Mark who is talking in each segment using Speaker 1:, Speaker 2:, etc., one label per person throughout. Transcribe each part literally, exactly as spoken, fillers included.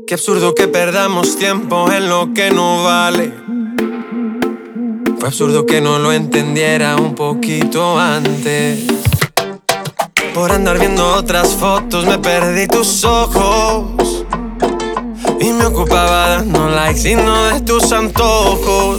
Speaker 1: Qué absurdo que perdamos tiempo en lo que no vale. Fue absurdo que no lo entendiera un poquito antes. Por andar viendo otras fotos me perdí tus ojos y me ocupaba dando likes y no de tus antojos.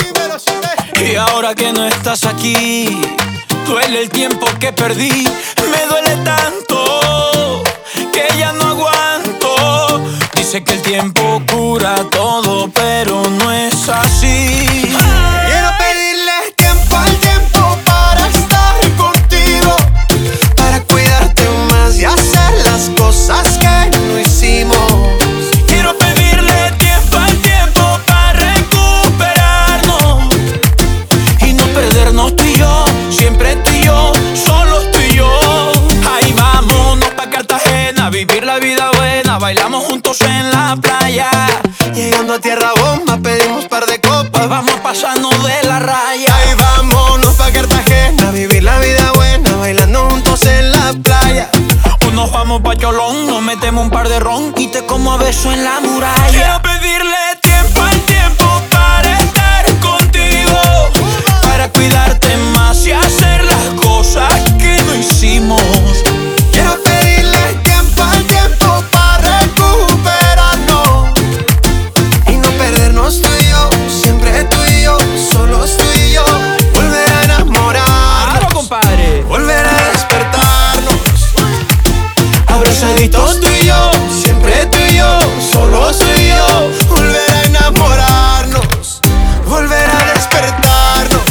Speaker 2: Y ahora que no estás aquí, duele el tiempo que perdí. Me duele tanto que ya no aguanto. Dice que el tiempo cura todo, pero no es así.
Speaker 1: Quiero pedirle tiempo al tiempo para estar contigo, para cuidarte más y hacer las cosas que no hicimos.
Speaker 2: Quiero pedirle tiempo al tiempo para recuperarnos y no perdernos tú y yo, siempre tú y yo, solo tú y yo. Ahí vámonos pa' Cartagena, vivir la vida buena, bailamos juntos en la playa.
Speaker 1: Llegando a tierra bomba pedimos par de copas,
Speaker 2: vamos pasando de la raya.
Speaker 1: Ahí vámonos pa' Cartagena, vivir la vida buena, bailando juntos en la playa.
Speaker 2: O nos vamos pa' Cholón, nos metemos un par de ron y te como a beso en la muralla. Quiero pedirle tiempo al tiempo para estar contigo, para cuidarte más y hacer las cosas que no hicimos.
Speaker 1: Quiero pedirle tiempo al tiempo para recuperarnos y no perdernos tú y yo, siempre tú y yo, solos tú y yo. Volver a enamorarnos,
Speaker 2: claro, compadre.
Speaker 1: Volver a despertarnos, abrazaditos tú y yo, siempre tú y yo, solos tú y yo. Volver a enamorarnos, volver a despertarnos,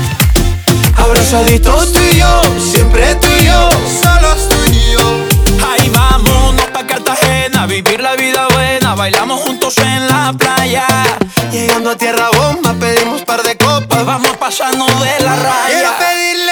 Speaker 1: abrazaditos tú y yo, siempre tú y yo, solos tú y yo.
Speaker 2: Ahí vámonos pa' Cartagena, vivir la vida buena, bailamos juntos en la playa.
Speaker 1: Llegando a tierra bomba pedimos par de copas,
Speaker 2: vamos pasando de la raya.
Speaker 1: Quiero pedirle